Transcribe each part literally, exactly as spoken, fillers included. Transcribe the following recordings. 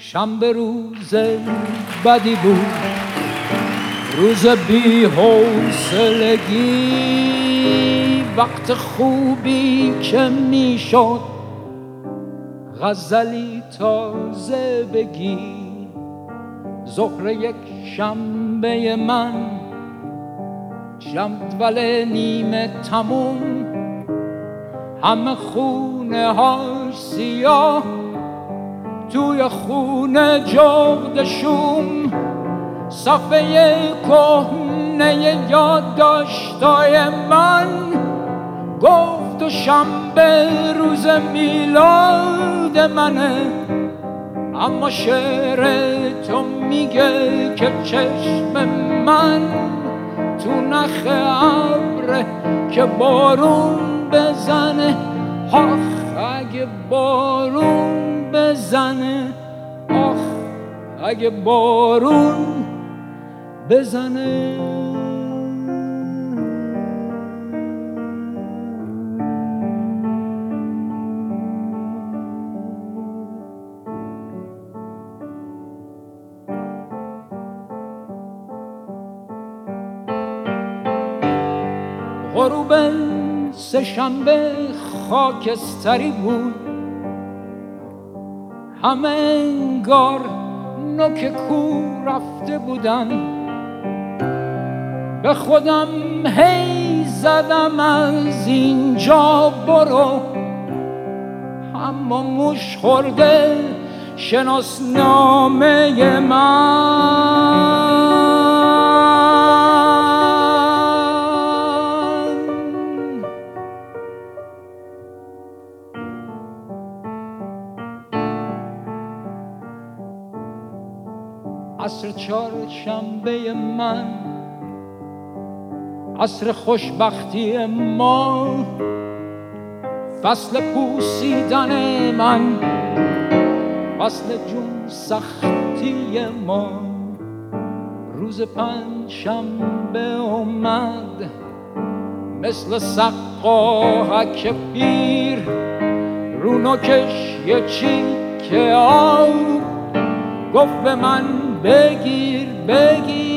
شنبه روز بدی بود، روز بی حوصلگی، وقت خوبی که میشد غزلی تازه بگی. ظهر یک شنبه من، جدول نیمه تموم، همه خونه هاش سیاه، توی خونه جغد شوم، صفحه کهنه یادداشتای من گفت و شنبه روز میلاد منه. اما شعر تو میگه که چشم من تو نخ ابره که بارون بزنه. آخ اگه بارون بزنه، آخ اگه بارون بزنه. غروب سه شنبه خاکستری بود، همه انگار نوک کو رفته بودن. به خودم هی زدم از اینجا برو، اما موش خورده شناسنامه من. عصر چهارشنبه من، عصر خوشبختی ما، فصل پوسیدن من، فصل جون سختی ما. روز پنجشنبه اومد مثل سقاهک پیر، رو نوکش یه چیک آب گفت به من بگیر بگیر.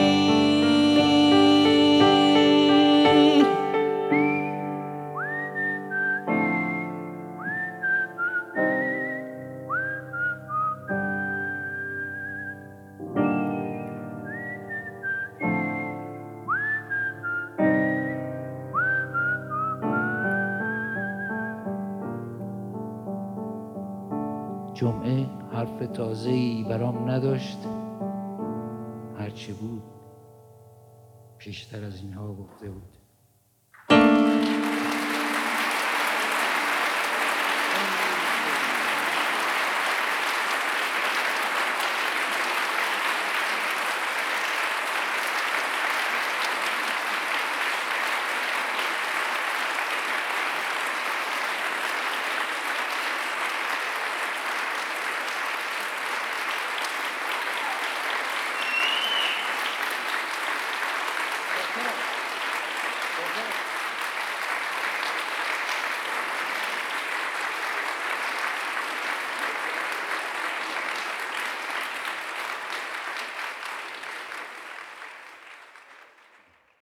جمعه حرف تازه‌ای برام نداشت، هرچی بود پیشتر از اینها گفته بود.